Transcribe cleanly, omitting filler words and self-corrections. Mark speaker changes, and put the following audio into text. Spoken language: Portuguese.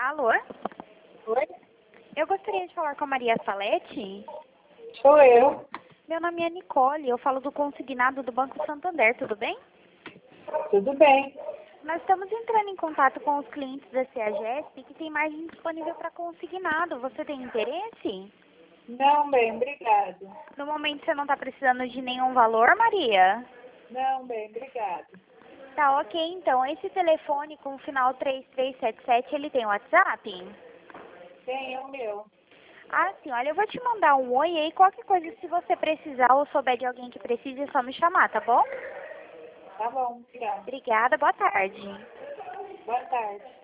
Speaker 1: Alô?
Speaker 2: Oi?
Speaker 1: Eu gostaria de falar com a Maria Salete.
Speaker 2: Sou eu.
Speaker 1: Meu nome é Nicole, eu falo do consignado do Banco Santander, tudo bem?
Speaker 2: Tudo bem?
Speaker 1: Nós estamos entrando em contato com os clientes da CEAGESP que tem margem disponível para consignado. Você tem interesse?
Speaker 2: Não, bem, obrigado.
Speaker 1: No momento você não está precisando de nenhum valor, Maria?
Speaker 2: Não, bem, obrigado.
Speaker 1: Tá ok, então. Esse telefone com o final 3377, ele tem WhatsApp?
Speaker 2: Tem, é o meu.
Speaker 1: Ah, sim, olha, eu vou te mandar um oi aí, qualquer coisa, se você precisar ou souber de alguém que precise, é só me chamar, tá bom?
Speaker 2: Tá bom, obrigado.
Speaker 1: Obrigada, boa tarde.
Speaker 2: Boa tarde.